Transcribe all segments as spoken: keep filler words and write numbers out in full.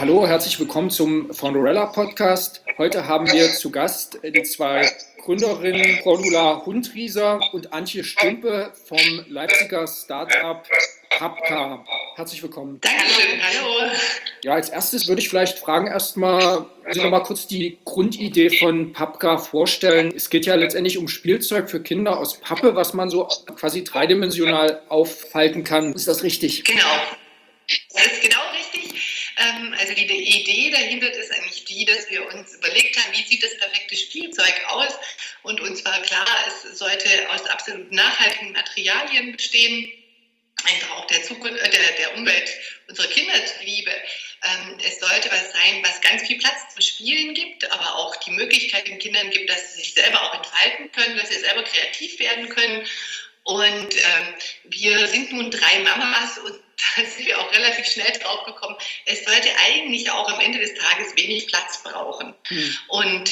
Hallo, herzlich willkommen zum Foundorella Podcast. Heute haben wir zu Gast die zwei Gründerinnen Cordula Hundrieser und Antje Stumpe vom Leipziger Startup Papka. Herzlich willkommen. Dankeschön, hallo. Ja, als erstes würde ich vielleicht fragen, erstmal, also noch mal kurz die Grundidee von Papka vorstellen. Es geht ja letztendlich um Spielzeug für Kinder aus Pappe, was man so quasi dreidimensional auffalten kann. Ist das richtig? Genau, das ist genau richtig. Also die Idee dahinter ist eigentlich die, dass wir uns überlegt haben, wie sieht das perfekte Spielzeug aus? Und uns war klar, es sollte aus absolut nachhaltigen Materialien bestehen, einfach auch der, Zukunft, der, der Umwelt unserer Kinder zuliebe. Es sollte was sein, was ganz viel Platz zum Spielen gibt, aber auch die Möglichkeit den Kindern gibt, dass sie sich selber auch entfalten können, dass sie selber kreativ werden können. Und ähm, wir sind nun drei Mamas und da sind wir auch relativ schnell drauf gekommen, es sollte eigentlich auch am Ende des Tages wenig Platz brauchen. Mhm. Und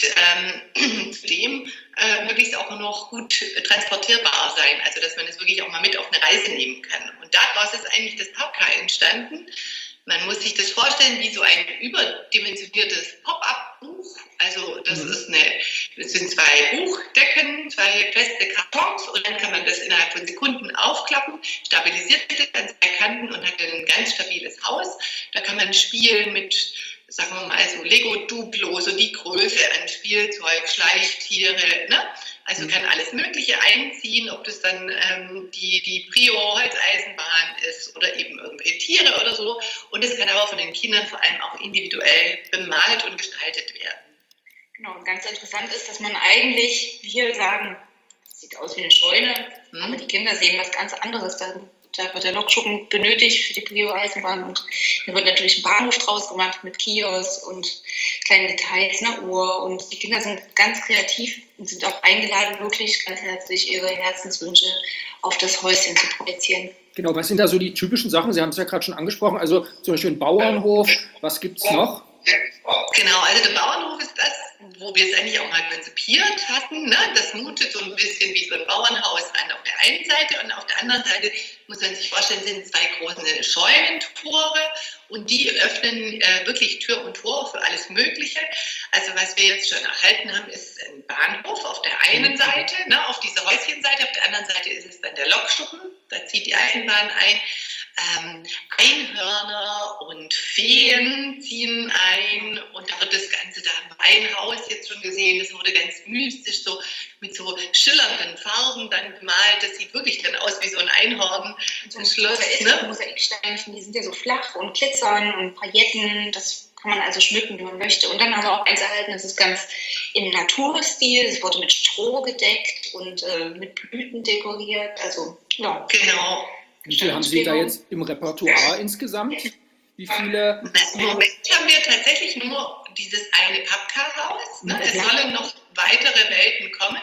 ähm, zudem äh, möglichst auch noch gut transportierbar sein, also dass man es wirklich auch mal mit auf eine Reise nehmen kann. Und daraus ist eigentlich das Papka entstanden. Man muss sich das vorstellen wie so ein überdimensioniertes Pop-up-Buch. Also das, mhm. ist eine, das sind zwei Buchdecken, zwei feste Kartons und dann kann man das innerhalb von Sekunden aufklappen, stabilisiert es an zwei Kanten und hat ein ganz stabiles Haus. Da kann man spielen mit, sagen wir mal, so Lego-Duplo, so die Größe an Spielzeug, Schleichtiere, ne? Also kann alles Mögliche einziehen, ob das dann ähm, die, die Prio-Holzeisenbahn ist oder eben irgendwelche Tiere oder so. Und es kann aber von den Kindern vor allem auch individuell bemalt und gestaltet werden. Genau, und ganz interessant ist, dass man eigentlich, wir sagen, das sieht aus wie eine Scheune, hm. aber die Kinder sehen was ganz anderes. Da, da wird der Lokschuppen benötigt für die Prio-Eisenbahn und da wird natürlich ein Bahnhof draus gemacht mit Kiosk und kleinen Details, eine Uhr, und die Kinder sind ganz kreativ und sind auch eingeladen, wirklich ganz herzlich ihre Herzenswünsche auf das Häuschen zu projizieren. Genau, was sind da so die typischen Sachen? Sie haben es ja gerade schon angesprochen, also zum Beispiel ein Bauernhof, was gibt es noch? Genau, also der Bauernhof ist das, wo wir es eigentlich auch mal konzipiert hatten. Ne? Das mutet so ein bisschen wie so ein Bauernhaus an auf der einen Seite und auf der anderen Seite, muss man sich vorstellen, sind zwei große Scheunentore und die öffnen äh, wirklich Tür und Tor für alles Mögliche. Also was wir jetzt schon erhalten haben, ist ein Bahnhof auf der einen Seite, ne, auf dieser Häuschenseite, auf der anderen Seite ist es dann der Lokschuppen, da zieht die Eisenbahn ein. Ähm, Einhörner und Feen ziehen ein und da wird das Ganze, da haben wir ein Haus jetzt schon gesehen, das wurde ganz mystisch, so mit so schillernden Farben dann gemalt, das sieht wirklich dann aus wie so ein Einhorn. So ein Schloss, ne? Mosaiksteinchen, die sind ja so flach und glitzern und Pailletten, das kann man also schmücken, wie man möchte. Und dann haben wir auch eins erhalten, das ist ganz im Naturstil, es wurde mit Stroh gedeckt und äh, mit Blüten dekoriert, also ja. Genau. Wie viele haben Sie da jetzt im Repertoire insgesamt? Wie viele? Im Moment haben wir tatsächlich nur dieses eine Papka-Haus. Ne? Es sollen noch weitere Welten kommen.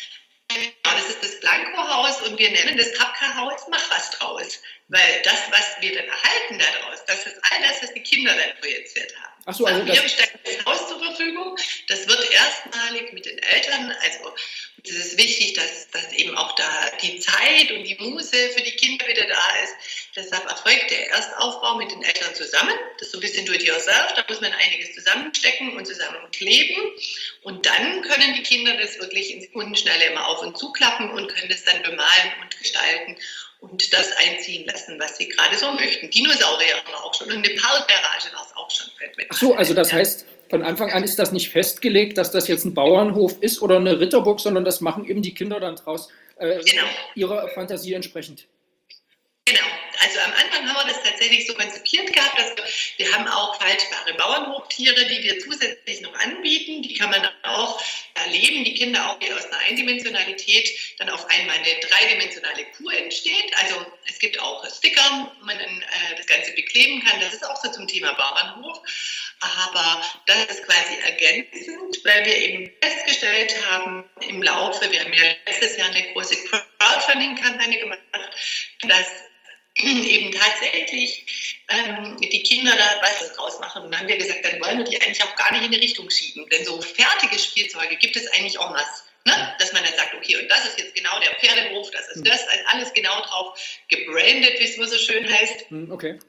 Das ist das Blanco-Haus und wir nennen das Papka-Haus Mach was draus. Weil das, was wir dann erhalten daraus, das ist all das, was die Kinder dann projiziert haben. Ach so, also wir stellen das Haus zur Verfügung. Das wird erstmalig mit den Eltern, also es ist wichtig, dass, dass eben auch da die Zeit und die Muße für die Kinder wieder da ist. Deshalb erfolgt der Erstaufbau mit den Eltern zusammen. Das ist so ein bisschen do it yourself. Da muss man einiges zusammenstecken und zusammenkleben. Und dann können die Kinder das wirklich in Sekundenschnelle immer auf und zuklappen und können das dann bemalen und gestalten und das einziehen lassen, was sie gerade so möchten. Dinosaurier haben wir auch schon und eine Parkgarage war es auch schon. Ach so, also das heißt, von Anfang an ist das nicht festgelegt, dass das jetzt ein Bauernhof ist oder eine Ritterburg, sondern das machen eben die Kinder dann draus äh, genau. ihrer Fantasie entsprechend. Genau, also am Anfang haben wir das tatsächlich so konzipiert gehabt, dass wir, wir haben auch faltbare Bauernhoftiere, die wir zusätzlich noch anbieten, die kann man dann auch erleben, die Kinder auch aus einer Eindimensionalität dann auf einmal eine dreidimensionale Kuh entsteht, also es gibt auch Sticker, wo man dann äh, das Ganze bekleben kann, das ist auch so zum Thema Bauernhof, aber das ist quasi ergänzend, weil wir eben festgestellt haben im Laufe, wir haben ja letztes Jahr eine große Crowdfunding-Kampagne gemacht, dass eben tatsächlich ähm, die Kinder da was draus machen. Und dann haben wir gesagt, dann wollen wir die eigentlich auch gar nicht in die Richtung schieben. Denn so fertige Spielzeuge gibt es eigentlich en masse. Ne? Dass man dann sagt, okay, und das ist jetzt genau der Pferdehof, das ist das, alles genau drauf gebrandet, wie es nur so schön heißt. Okay. Und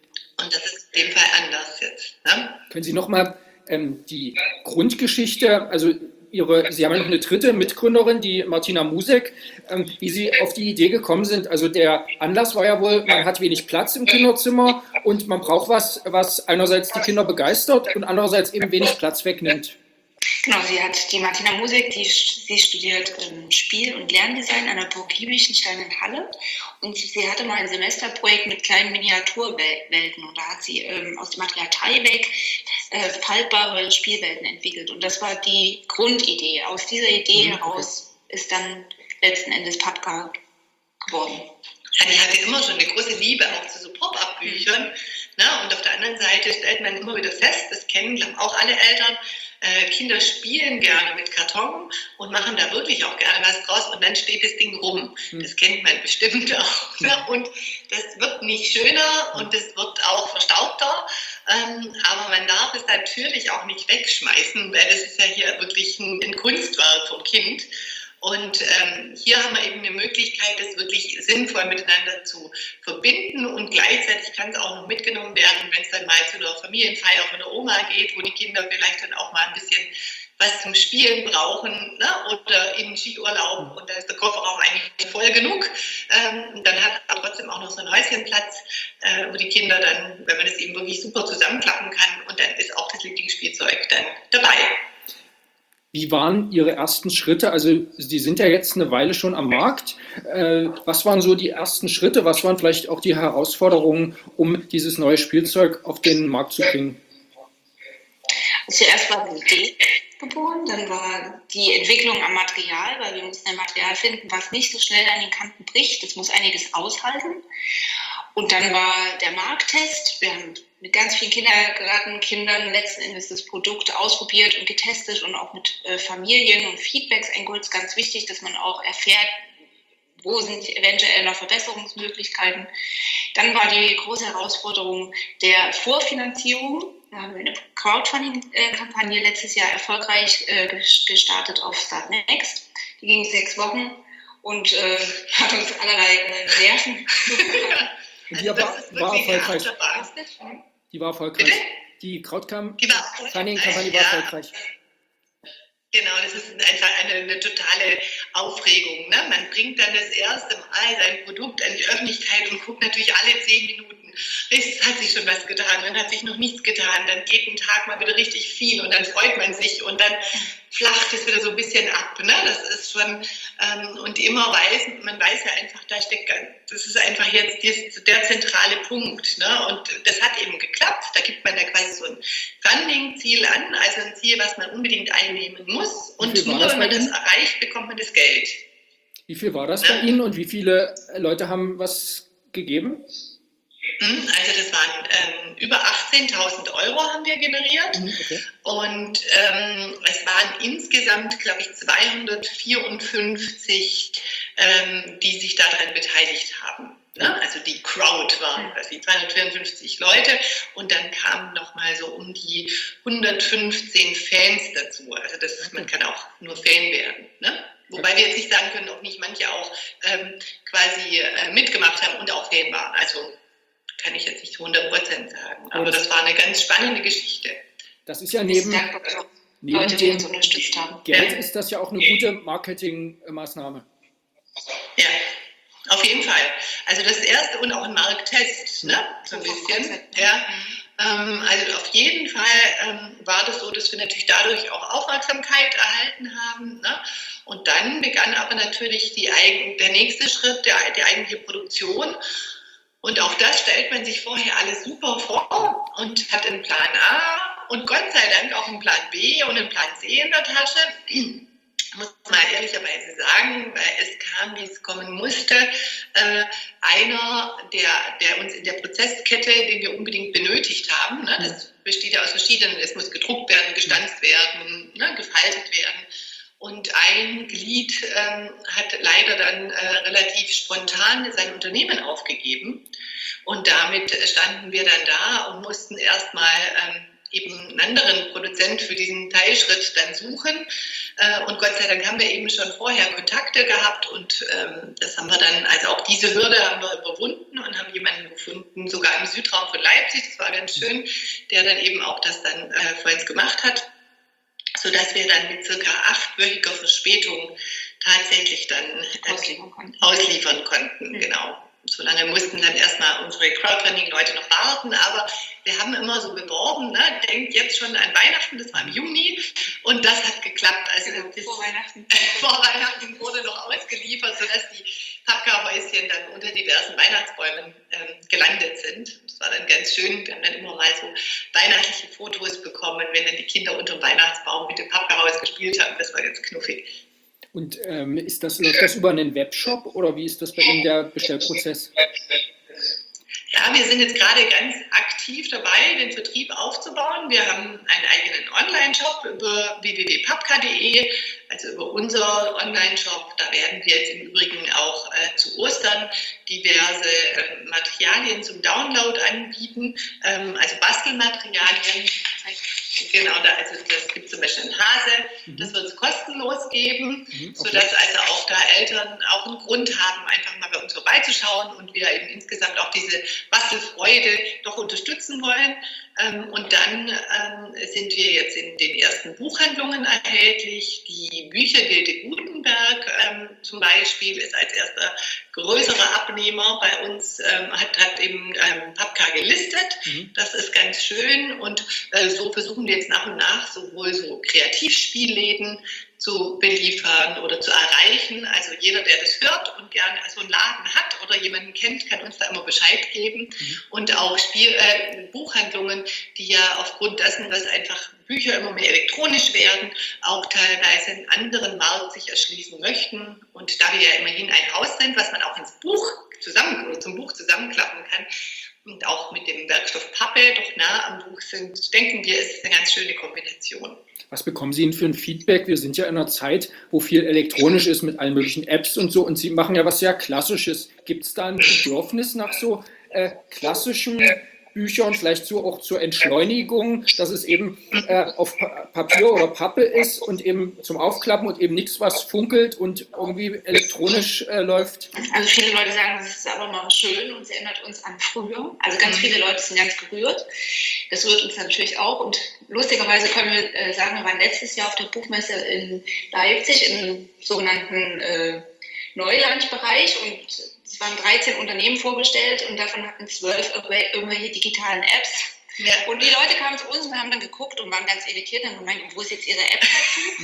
Und das ist in dem Fall anders jetzt. Ne? Können Sie nochmal ähm, die Grundgeschichte, also Ihre, Sie haben ja noch eine dritte Mitgründerin, die Martina Musek, ähm, wie Sie auf die Idee gekommen sind. Also der Anlass war ja wohl, man hat wenig Platz im Kinderzimmer und man braucht was, was einerseits die Kinder begeistert und andererseits eben wenig Platz wegnimmt. Genau, sie hat die Martina Musek, die, sie studiert ähm, Spiel- und Lerndesign an der Burg Liebichenstein in Halle und sie hatte mal ein Semesterprojekt mit kleinen Miniaturwelten und da hat sie ähm, aus dem Material Tyvek äh, faltbare Spielwelten entwickelt und das war die Grundidee. Aus dieser Idee Mhm, heraus okay. ist dann letzten Endes Papka geworden. Ja, die hatte immer schon eine große Liebe auch zu so Pop-up-Büchern. Ne? Und auf der anderen Seite stellt man immer wieder fest, das kennen glaube auch alle Eltern, äh, Kinder spielen gerne mit Karton und machen da wirklich auch gerne was draus und dann steht das Ding rum. Mhm. Das kennt man bestimmt auch. Ne? Und das wird nicht schöner und das wird auch verstaubter, ähm, aber man darf es natürlich auch nicht wegschmeißen, weil das ist ja hier wirklich ein, ein Kunstwerk vom Kind. Und ähm, hier haben wir eben eine Möglichkeit, das wirklich sinnvoll miteinander zu verbinden und gleichzeitig kann es auch noch mitgenommen werden, wenn es dann mal zu einer Familienfeier von der Oma geht, wo die Kinder vielleicht dann auch mal ein bisschen was zum Spielen brauchen, ne? Oder in Skiurlaub und da ist der Kofferraum eigentlich voll genug. Ähm, dann hat aber trotzdem auch noch so ein Häuschenplatz, äh, wo die Kinder dann, wenn man das eben wirklich super zusammenklappen kann und dann ist auch das Lieblingsspielzeug dann dabei. Wie waren Ihre ersten Schritte? Also Sie sind ja jetzt eine Weile schon am Markt. Äh, was waren so die ersten Schritte? Was waren vielleicht auch die Herausforderungen, um dieses neue Spielzeug auf den Markt zu bringen? Zuerst war die Idee geboren, dann war die Entwicklung am Material, weil wir mussten ein Material finden, was nicht so schnell an den Kanten bricht. Das muss einiges aushalten. Und dann war der Markttest. Wir haben mit ganz vielen Kindergartenkindern letzten Endes das Produkt ausprobiert und getestet und auch mit äh, Familien und Feedbacks eingeholt. Es ist ganz wichtig, dass man auch erfährt, wo sind eventuell noch Verbesserungsmöglichkeiten. Dann war die große Herausforderung der Vorfinanzierung. Da haben wir eine Crowdfunding-Kampagne letztes Jahr erfolgreich äh, gestartet auf Start Next. Die ging sechs Wochen und äh, hat uns allerlei äh, Nerven. Und die also war, war erfolgreich. Die war erfolgreich. Bitte? Die Crowdfunding-Kampagne war ja. erfolgreich. Genau, das ist einfach eine, eine totale Aufregung. Ne? Man bringt dann das erste Mal sein Produkt an die Öffentlichkeit und guckt natürlich alle zehn Minuten. Es hat sich schon was getan, dann hat sich noch nichts getan, dann geht ein Tag mal wieder richtig viel und dann freut man sich und dann flacht es wieder so ein bisschen ab. Ne? Das ist schon, ähm, und immer weiß, man weiß ja einfach, da steckt, das ist einfach jetzt der, der zentrale Punkt. Ne? Und das hat eben geklappt. Da gibt man da quasi so ein Funding-Ziel an, also ein Ziel, was man unbedingt einnehmen muss. Und nur wenn man das erreicht, bekommt man das Geld. Wie viel war das ja. bei Ihnen und wie viele Leute haben was gegeben? Also das waren ähm, über achtzehntausend Euro haben wir generiert okay. und ähm, es waren insgesamt, glaube ich, zweihundertvierundfünfzig, ähm, die sich daran beteiligt haben. Ne? Also die Crowd waren quasi zweihundertvierundfünfzig Leute und dann kamen nochmal so um die hundertfünfzehn Fans dazu. Also das ist, man kann auch nur Fan werden. Ne? Wobei wir jetzt nicht sagen können, ob nicht manche auch ähm, quasi äh, mitgemacht haben und auch Fan waren. Also kann ich jetzt nicht hundert Prozent sagen. Aber das war eine ganz spannende Geschichte. Das ist ja neben, neben Leute, die uns unterstützt haben. Geld ja. ist das ja auch eine gute Marketingmaßnahme. Ja, auf jeden Fall. Also das erste und auch ein Markttest, ne? So ein bisschen. Ja. Ähm, also auf jeden Fall ähm, war das so, dass wir natürlich dadurch auch Aufmerksamkeit erhalten haben. Ne? Und dann begann aber natürlich die eigen, der nächste Schritt, der, die eigentliche Produktion. Und auch das stellt man sich vorher alles super vor und hat einen Plan A und Gott sei Dank auch einen Plan B und einen Plan C in der Tasche. Ich muss mal ehrlicherweise sagen, weil es kam, wie es kommen musste, äh, einer, der, der uns in der Prozesskette, den wir unbedingt benötigt haben, ne, das besteht ja aus verschiedenen, es muss gedruckt werden, gestanzt werden, ne, gefaltet werden. Und ein Glied ähm, hat leider dann äh, relativ spontan sein Unternehmen aufgegeben. Und damit standen wir dann da und mussten erstmal ähm, eben einen anderen Produzent für diesen Teilschritt dann suchen. Äh, und Gott sei Dank haben wir eben schon vorher Kontakte gehabt und ähm, das haben wir dann, also auch diese Hürde haben wir überwunden und haben jemanden gefunden, sogar im Südraum von Leipzig, das war ganz schön, der dann eben auch das dann äh, für uns gemacht hat, sodass wir dann mit circa achtwöchiger Verspätung tatsächlich dann äh, Ausliefern konnten. Ausliefern konnten, mhm. Genau. So lange mussten dann erstmal unsere Crowdfunding-Leute noch warten, aber wir haben immer so beworben, ne? Denkt jetzt schon an Weihnachten, das war im Juni und das hat geklappt. Also genau, bis vor Weihnachten. vor Weihnachten wurde noch ausgeliefert, sodass die Pappkarhäuschen dann unter diversen Weihnachtsbäumen ähm, gelandet sind. Das war dann ganz schön. Wir haben dann immer mal so weihnachtliche Fotos bekommen, wenn dann die Kinder unter dem Weihnachtsbaum mit dem Pappkarhaus gespielt haben. Das war ganz knuffig. Und ähm, ist das, läuft das über einen Webshop oder wie ist das bei Ihnen der Bestellprozess? Ja, wir sind jetzt gerade ganz aktiv dabei, den Vertrieb aufzubauen. Wir haben einen eigenen Online-Shop über w w w punkt papka punkt d e, also über unser Online-Shop. Da werden wir jetzt im Übrigen auch äh, zu Ostern diverse äh, Materialien zum Download anbieten, ähm, also Bastelmaterialien. Genau, da, also das gibt zum Beispiel einen Hase, mhm. das wird es kostenlos geben, mhm, okay. sodass also auch da Eltern auch einen Grund haben, einfach mal bei uns vorbeizuschauen und wir eben insgesamt auch diese Bastelfreude doch unterstützen wollen. Ähm, und dann ähm, sind wir jetzt in den ersten Buchhandlungen erhältlich. Die Büchergilde Gutenberg ähm, zum Beispiel ist als erster größerer Abnehmer bei uns, ähm, hat, hat eben ähm, Papka gelistet. Mhm. Das ist ganz schön und äh, so versuchen wir jetzt nach und nach sowohl so Kreativspielläden zu beliefern oder zu erreichen. Also jeder, der das hört und gerne so einen Laden hat oder jemanden kennt, kann uns da immer Bescheid geben. Mhm. Und auch Spiel, äh, Buchhandlungen, die ja aufgrund dessen, dass einfach Bücher immer mehr elektronisch werden, auch teilweise einen anderen Markt sich erschließen möchten. Und da wir ja immerhin ein Haus sind, was man auch ins Buch zusammen oder zum Buch zusammenklappen kann, und auch mit dem Werkstoff Pappe doch nah am Buch sind, denken wir, ist es eine ganz schöne Kombination. Was bekommen Sie denn für ein Feedback? Wir sind ja in einer Zeit, wo viel elektronisch ist mit allen möglichen Apps und so und Sie machen ja was sehr Klassisches. Gibt es da ein Bedürfnis nach so äh, klassischen Büchern, vielleicht so auch zur Entschleunigung, dass es eben äh, auf pa- Papier oder Pappe ist und eben zum Aufklappen und eben nichts, was funkelt und irgendwie elektronisch äh, läuft? Also viele Leute sagen, das ist aber mal schön und es erinnert uns an früher. Also ganz viele Leute sind ganz gerührt. Das rührt uns natürlich auch und lustigerweise können wir äh, sagen, wir waren letztes Jahr auf der Buchmesse in Leipzig im sogenannten äh, Neuland-Bereich und es waren dreizehn Unternehmen vorgestellt und davon hatten zwölf irgendwelche digitalen Apps. Ja. Und die Leute kamen zu uns und haben dann geguckt und waren ganz irritiert und gemeint, wo ist jetzt ihre App dazu?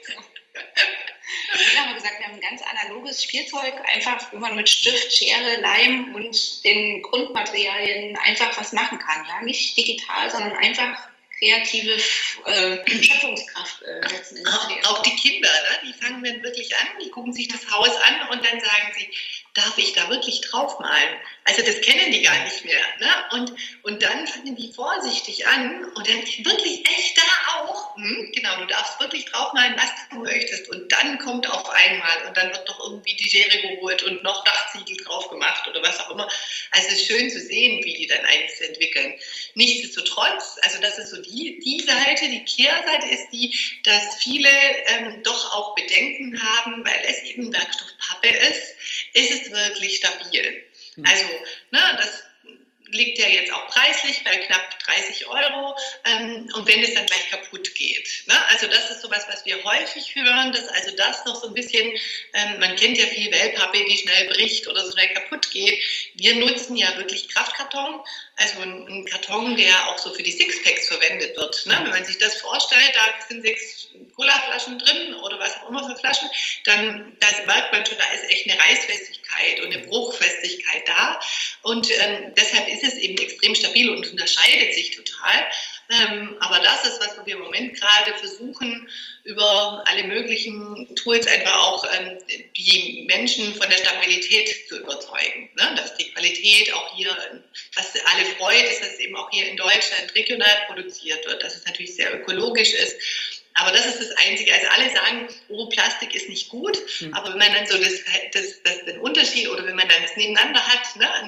Und dann haben wir gesagt, wir haben ein ganz analoges Spielzeug, einfach, wo man mit Stift, Schere, Leim und den Grundmaterialien einfach was machen kann. Ja? Nicht digital, sondern einfach kreative äh, Schöpfungskraft äh, letzten Endes. Auch, auch die Kinder, ne? Die fangen dann wirklich an, die gucken sich das Haus an und dann sagen sie, darf ich da wirklich draufmalen? Also das kennen die gar nicht mehr. Ne? Und, und dann fangen die vorsichtig an und dann wirklich echt da auch, hm, genau, du darfst wirklich draufmalen, was du möchtest. Und dann kommt auf einmal und dann wird doch irgendwie die Schere geholt und noch Dachziegel drauf gemacht oder was auch immer. Also es ist schön zu sehen, wie die dann eins entwickeln. Nichtsdestotrotz, also das ist so die, die Seite, die Kehrseite ist die, dass viele ähm, doch auch Bedenken haben, weil es eben Werkstoff Pappe ist, ist es wirklich stabil. Mhm. Also, ne, das liegt ja jetzt auch preislich bei knapp dreißig Euro ähm, und wenn es dann gleich kaputt geht. Ne? Also das ist sowas, was wir häufig hören, dass also das noch so ein bisschen, ähm, man kennt ja viel Wellpappe, die schnell bricht oder so schnell kaputt geht. Wir nutzen ja wirklich Kraftkarton, also ein, ein Karton, der auch so für die Sixpacks verwendet wird. Ne? Wenn man sich das vorstellt, da sind sechs Colaflaschen drin oder was auch immer für Flaschen, dann das merkt man schon, da ist echt eine Reißfestigkeit und eine Bruchfestigkeit da und ähm, deshalb ist es eben extrem stabil und unterscheidet sich total. Ähm, aber das ist, was wir im Moment gerade versuchen, über alle möglichen Tools einfach auch ähm, die Menschen von der Stabilität zu überzeugen. Ne? Dass die Qualität auch hier, was alle freut, ist, dass es eben auch hier in Deutschland regional produziert wird, dass es natürlich sehr ökologisch ist. Aber das ist das Einzige. Also alle sagen, oh, Plastik ist nicht gut. Mhm. Aber wenn man dann so das, das, das, den Unterschied oder wenn man dann das nebeneinander hat, ne,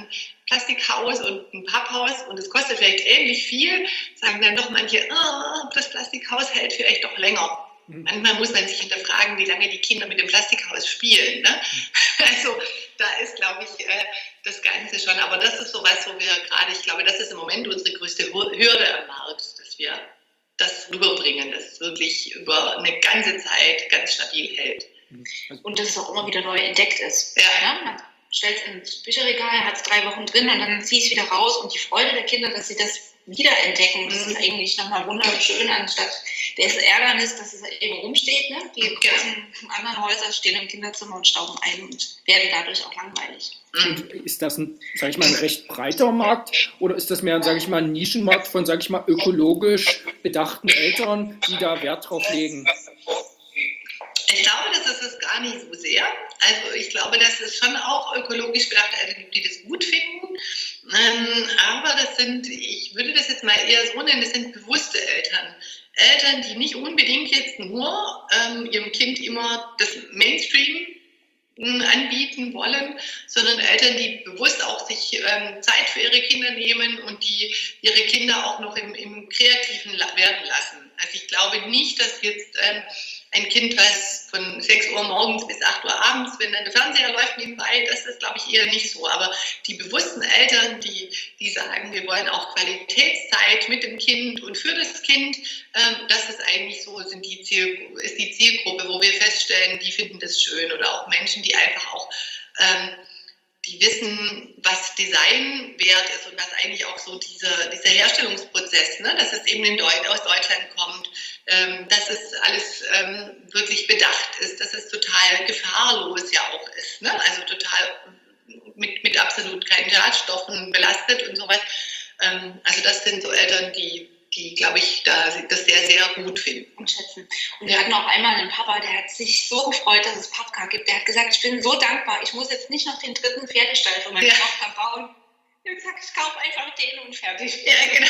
Plastikhaus und ein Papphaus und es kostet vielleicht ähnlich viel, sagen dann doch manche, oh, das Plastikhaus hält vielleicht doch länger. Mhm. Manchmal muss man sich hinterfragen, wie lange die Kinder mit dem Plastikhaus spielen. Ne? Mhm. Also da ist, glaube ich, äh, das Ganze schon. Aber das ist sowas, wo wir gerade, ich glaube, das ist im Moment unsere größte Hürde am Markt, dass wir das rüberbringen, dass es wirklich über eine ganze Zeit ganz stabil hält. Und dass es auch immer wieder neu entdeckt ist. Ja. Ja, man stellt es ins Bücherregal, hat es drei Wochen drin und dann zieht es wieder raus und die Freude der Kinder, dass sie das wiederentdecken, das ist eigentlich nochmal wunderschön, anstatt des Ärgernis, dass es eben rumsteht. Ne? Die ja. großen anderen Häuser stehen im Kinderzimmer und stauben ein und werden dadurch auch langweilig. Und ist das ein, sag ich mal, ein recht breiter Markt oder ist das mehr, sage ich mal, ein Nischenmarkt von, sage ich mal, ökologisch bedachten Eltern, die da Wert drauf legen? Ich glaube, das ist es gar nicht so sehr. Also ich glaube, dass es schon auch ökologisch bedachte Eltern gibt, die das gut finden. Ähm, aber das sind, ich würde das jetzt mal eher so nennen, das sind bewusste Eltern. Eltern, die nicht unbedingt jetzt nur ähm, ihrem Kind immer das Mainstream anbieten wollen, sondern Eltern, die bewusst auch sich ähm, Zeit für ihre Kinder nehmen und die ihre Kinder auch noch im, im Kreativen werden lassen. Also ich glaube nicht, dass jetzt ähm, ein Kind, was von sechs Uhr morgens bis acht Uhr abends, wenn dann der Fernseher läuft nebenbei, das ist, glaube ich, eher nicht so. Aber die bewussten Eltern, die, die sagen, wir wollen auch Qualitätszeit mit dem Kind und für das Kind, ähm, das ist eigentlich so, sind die Ziel, ist die Zielgruppe, wo wir feststellen, die finden das schön. Oder auch Menschen, die einfach auch ähm, die wissen, was Design wert ist und was eigentlich auch so dieser, dieser Herstellungsprozess, ne, dass es eben in Deut- aus Deutschland kommt, ähm, dass es alles ähm, wirklich bedacht ist, dass es total gefahrlos ja auch ist, ne, also total mit, mit absolut keinen Schadstoffen belastet und sowas. Ähm, also das sind so Eltern, die die, glaube ich, da das sehr, sehr gut finden. Und schätzen. Und wir hatten auch einmal einen Papa, der hat sich so gefreut, dass es Pappka gibt. Der hat gesagt, ich bin so dankbar, ich muss jetzt nicht noch den dritten Pferdestall für meine ja. Tochter bauen. Ich habe gesagt, ich kaufe einfach den und fertig. Ja, genau.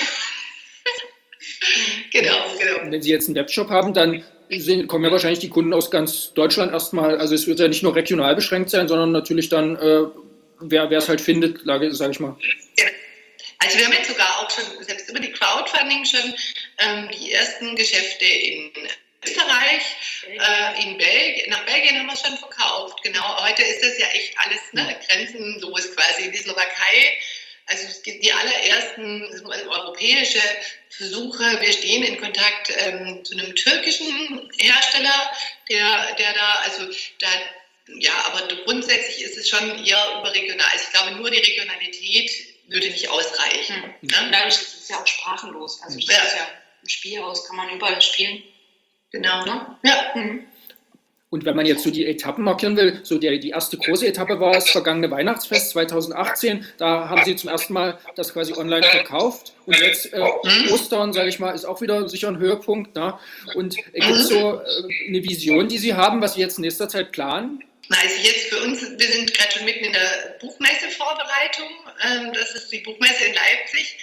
genau, genau. Und wenn Sie jetzt einen Webshop haben, dann sind, kommen ja wahrscheinlich die Kunden aus ganz Deutschland erstmal, also es wird ja nicht nur regional beschränkt sein, sondern natürlich dann, äh, wer es halt findet, sage ich mal. Ja. Also wir haben jetzt sogar auch schon, selbst über die Crowdfunding schon ähm, die ersten Geschäfte in Österreich, äh, in Belgien, nach Belgien haben wir es schon verkauft. Genau, heute ist das ja echt alles ne, grenzenlos quasi in die Slowakei. Also es gibt die allerersten also europäische Versuche. Wir stehen in Kontakt ähm, zu einem türkischen Hersteller, der, der da, also da, ja, aber grundsätzlich ist es schon eher überregional. Also ich glaube, nur die Regionalität würde nicht ausreichen. Mhm. Ne? Dadurch ist es ja auch sprachenlos. Also das ja. ist ja ein Spielhaus, kann man überall spielen. Genau. Ne? Ja. Mhm. Und wenn man jetzt so die Etappen markieren will, so die, die erste große Etappe war das vergangene Weihnachtsfest zweitausendachtzehn, da haben Sie zum ersten Mal das quasi online verkauft und jetzt äh, mhm. Ostern, sage ich mal, ist auch wieder sicher ein Höhepunkt. Ne? Und äh, gibt es so äh, eine Vision, die Sie haben, was Sie jetzt in nächster Zeit planen? Also jetzt für uns, wir sind gerade schon mitten in der Buchmesse-Vorbereitung. Das ist die Buchmesse in Leipzig.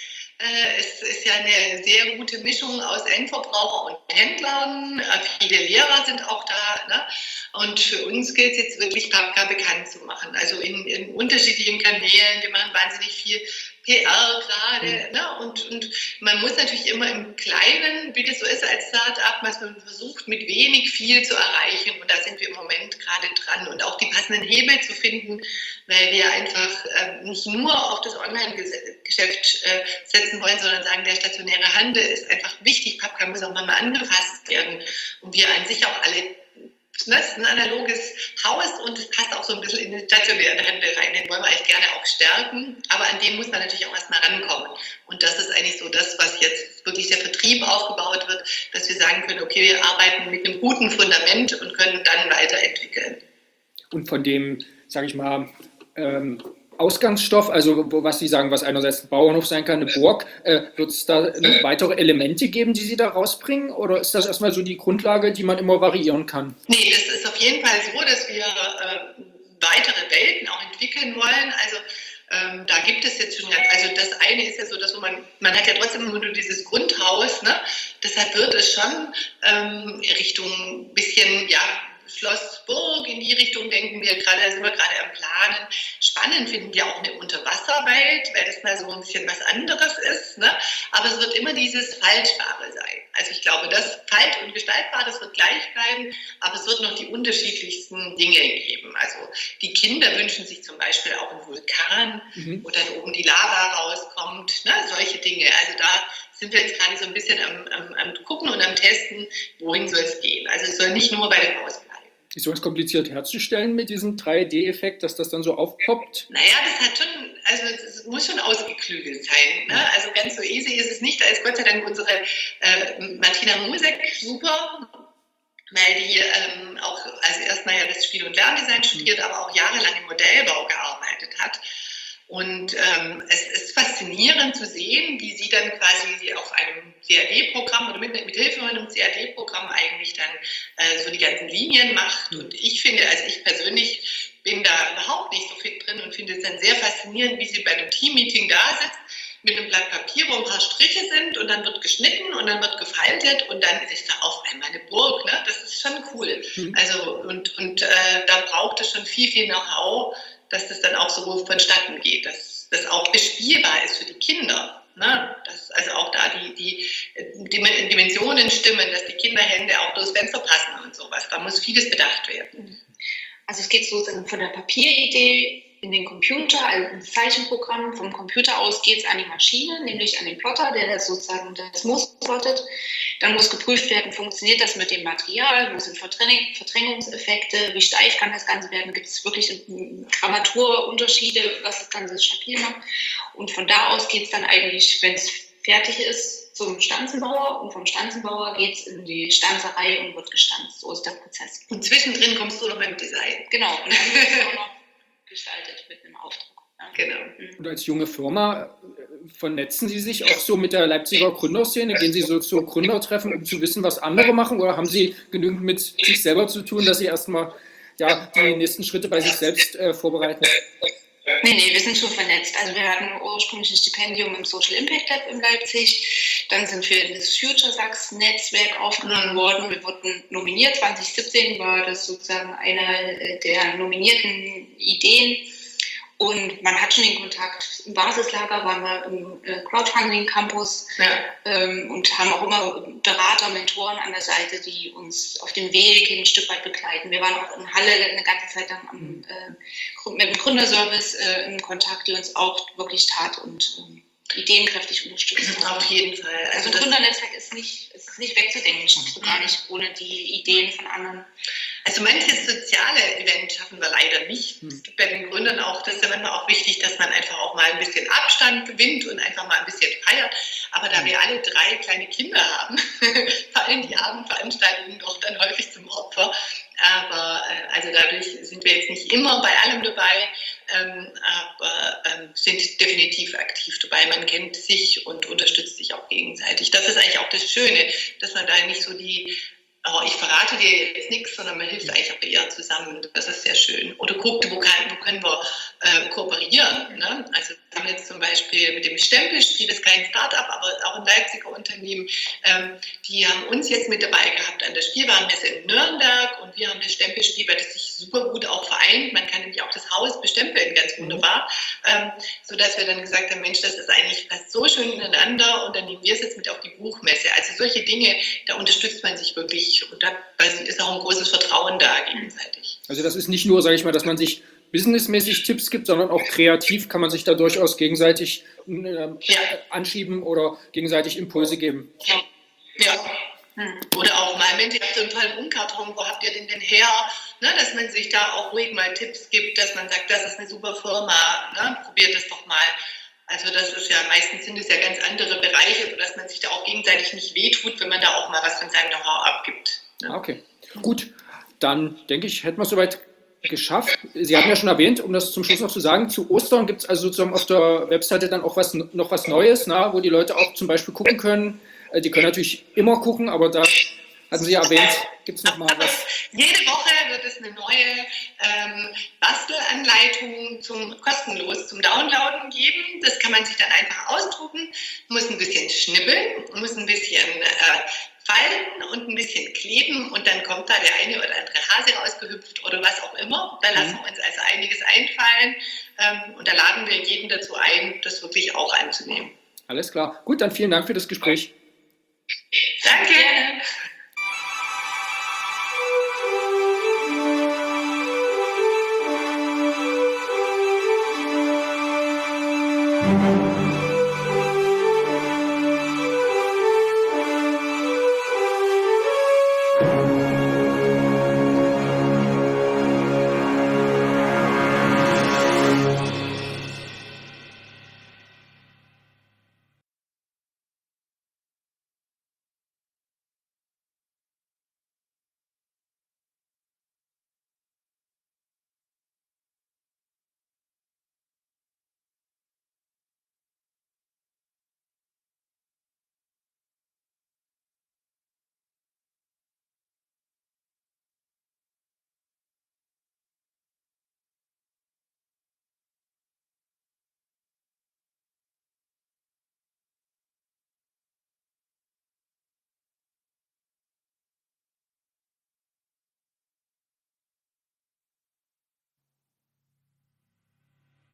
Es ist ja eine sehr gute Mischung aus Endverbraucher und Händlern. Viele Lehrer sind auch da. Ne? Und für uns gilt es jetzt wirklich, Pappka bekannt zu machen. Also in, in unterschiedlichen Kanälen. Wir machen wahnsinnig viel P R gerade. Ne? Und, und man muss natürlich immer im Kleinen, wie das so ist als Start-up, man versucht mit wenig viel zu erreichen. Und da sind wir im Moment gerade dran. Und auch die passenden Hebel zu finden, weil wir einfach äh, nicht nur auf das Online-Geschäft äh, setzen wollen, sondern sagen, der stationäre Handel ist einfach wichtig. Pappka muss auch mal angefasst werden. Und wir an sich auch alle, das ist ein analoges Haus und es passt auch so ein bisschen in den stationären Handel rein. Den wollen wir eigentlich gerne auch stärken, aber an dem muss man natürlich auch erstmal rankommen. Und das ist eigentlich so das, was jetzt wirklich der Vertrieb aufgebaut wird, dass wir sagen können, okay, wir arbeiten mit einem guten Fundament und können dann weiterentwickeln. Und von dem, sage ich mal, ähm, Ausgangsstoff, also was Sie sagen, was einerseits ein Bauernhof sein kann, eine Burg, äh, wird es da noch weitere Elemente geben, die Sie da rausbringen? Oder ist das erstmal so die Grundlage, die man immer variieren kann? Nee, das ist auf jeden Fall so, dass wir äh, weitere Welten auch entwickeln wollen. Also ähm, da gibt es jetzt schon, also das eine ist ja so, dass man, man hat ja trotzdem nur dieses Grundhaus, ne? Deshalb wird es schon ähm, Richtung ein bisschen, ja, Schloss Burg, in die Richtung denken wir gerade, da sind wir gerade am Planen. spannend finden wir auch eine Unterwasserwelt, weil das mal so ein bisschen was anderes ist. Ne? Aber es wird immer dieses Faltbare sein. Also ich glaube, das Falt- und Gestaltbar, das wird gleich bleiben, aber es wird noch die unterschiedlichsten Dinge geben. Also die Kinder wünschen sich zum Beispiel auch einen Vulkan, mhm. wo dann oben die Lava rauskommt, ne? Solche Dinge. Also da sind wir jetzt gerade so ein bisschen am, am, am Gucken und am Testen, wohin soll es gehen. Also es soll nicht nur bei dem Haus bleiben. Ist sowas kompliziert herzustellen mit diesem drei D-Effekt, dass das dann so aufpoppt? Naja, das hat schon, also es muss schon ausgeklügelt sein. Ne? Also ganz so easy ist es nicht. Da ist Gott sei Dank unsere äh, Martina Musek super, weil die ähm, auch, also erstmal ja das Spiel- und Lerndesign studiert, aber auch jahrelang im Modellbau gearbeitet hat. Und ähm, es ist faszinierend zu sehen, wie sie dann quasi auf einem C A D-Programm oder mit, mit Hilfe von einem C A D-Programm eigentlich dann äh, so die ganzen Linien macht. Und ich finde, also ich persönlich bin da überhaupt nicht so fit drin und finde es dann sehr faszinierend, wie sie bei einem Team-Meeting da sitzt mit einem Blatt Papier, wo ein paar Striche sind und dann wird geschnitten und dann wird gefaltet und dann ist da auf einmal eine Burg. Ne? Das ist schon cool. Mhm. Also und, und äh, da braucht es schon viel, viel Know-how, dass das dann auch so vonstatten geht, dass das auch bespielbar ist für die Kinder. Ne? Dass also auch da die, die, die Dimensionen stimmen, dass die Kinderhände auch durchs Fenster passen und sowas. Da muss vieles bedacht werden. Also es geht sozusagen von der Papieridee in den Computer, also ein Zeichenprogramm. Vom Computer aus geht es an die Maschine, nämlich an den Plotter, der das sozusagen das Muster plottet. Dann muss geprüft werden, funktioniert das mit dem Material, wo sind Verdräng- Verdrängungseffekte, wie steif kann das Ganze werden, gibt es wirklich Grammaturunterschiede, was das Ganze stabil macht. Und von da aus geht es dann eigentlich, wenn es fertig ist, zum Stanzenbauer und vom Stanzenbauer geht es in die Stanzerei und wird gestanzt. So ist der Prozess. Und zwischendrin kommst du noch beim Design. Genau, und dann wird es auch noch gestaltet mit einem Aufdruck. Ja. Genau. Und als junge Firma vernetzen Sie sich auch so mit der Leipziger Gründerszene? Gehen Sie so zu Gründertreffen, um zu wissen, was andere machen? Oder haben Sie genügend mit sich selber zu tun, dass Sie erstmal ja, die nächsten Schritte bei sich selbst äh, vorbereiten? Nee, nee, wir sind schon vernetzt. Also wir hatten ursprünglich ein Stipendium im Social Impact Lab in Leipzig. Dann sind wir in das Future Sachs-Netzwerk aufgenommen worden. Wir wurden nominiert. zwanzig siebzehn war das sozusagen eine der nominierten Ideen. Und man hat schon den Kontakt. Im Basislager waren wir im Crowdfunding-Campus ja. ähm, und haben auch immer Berater, Mentoren an der Seite, die uns auf dem Weg ein Stück weit begleiten. Wir waren auch in Halle eine ganze Zeit lang am, äh, mit dem Gründerservice äh, in Kontakt, die uns auch wirklich tat und äh, ideenkräftig unterstützt. Auf jeden Fall. Also, also ein Gründernetzwerk ist nicht, ist nicht wegzudenken, schaffst du gar nicht ohne die Ideen von anderen. Also manches soziale Event schaffen wir leider nicht. Hm. Es gibt bei den Gründern auch, das ist ja manchmal auch wichtig, dass man einfach auch mal ein bisschen Abstand gewinnt und einfach mal ein bisschen feiert. Aber da wir alle drei kleine Kinder haben, fallen die Abendveranstaltungen doch dann häufig zum Opfer. Aber äh, also dadurch sind wir jetzt nicht immer bei allem dabei, ähm, aber ähm, sind definitiv aktiv dabei. Man kennt sich und unterstützt sich auch gegenseitig. Das ist eigentlich auch das Schöne, dass man da nicht so die oh, ich verrate dir jetzt nichts, sondern man hilft eigentlich auch eher zusammen. Das ist sehr schön. Oder guckt, wo, kann, wo können wir äh, kooperieren. Ne? Also wir haben jetzt zum Beispiel mit dem Stempelspiel, das ist kein Start-up, aber auch ein Leipziger Unternehmen, ähm, die haben uns jetzt mit dabei gehabt an der Spielwarenmesse in Nürnberg und wir haben das Stempelspiel, weil das sich super gut auch vereint. Man kann nämlich auch das Haus bestempeln, ganz wunderbar, ähm, sodass wir dann gesagt haben, Mensch, das ist eigentlich fast so schön ineinander und dann nehmen wir es jetzt mit auf die Buchmesse. Also solche Dinge, da unterstützt man sich wirklich. Und da ist auch ein großes Vertrauen da gegenseitig. Also das ist nicht nur, sage ich mal, dass man sich businessmäßig Tipps gibt, sondern auch kreativ kann man sich da durchaus gegenseitig äh, ja. anschieben oder gegenseitig Impulse geben. Ja. ja. Hm. Oder auch mal, Mensch, ihr habt so einen tollen Umkarton, wo habt ihr den denn her? Ne, dass man sich da auch ruhig mal Tipps gibt, dass man sagt, das ist eine super Firma, ne? Probiert das doch mal. Also das ist ja, meistens sind es ja ganz andere Bereiche, sodass man sich da auch gegenseitig nicht wehtut, wenn man da auch mal was von seinem Know-how abgibt. Ne? Okay, gut. Dann denke ich, hätten wir es soweit geschafft. Sie hatten ja schon erwähnt, um das zum Schluss noch zu sagen, zu Ostern gibt es also sozusagen auf der Webseite dann auch was, noch was Neues, na, wo die Leute auch zum Beispiel gucken können. Die können natürlich immer gucken, aber da hatten Sie ja erwähnt, gibt es noch mal was? Jede Woche wird es eine neue ähm, Bastelanleitung zum, kostenlos zum Downloaden geben. Das kann man sich dann einfach ausdrucken, muss ein bisschen schnibbeln, muss ein bisschen äh, falten und ein bisschen kleben und dann kommt da der eine oder andere Hase rausgehüpft oder was auch immer. Da lassen wir uns also einiges einfallen. Ähm, und da laden wir jeden dazu ein, das wirklich auch einzunehmen. Alles klar. Gut, dann vielen Dank für das Gespräch. Danke. Gerne.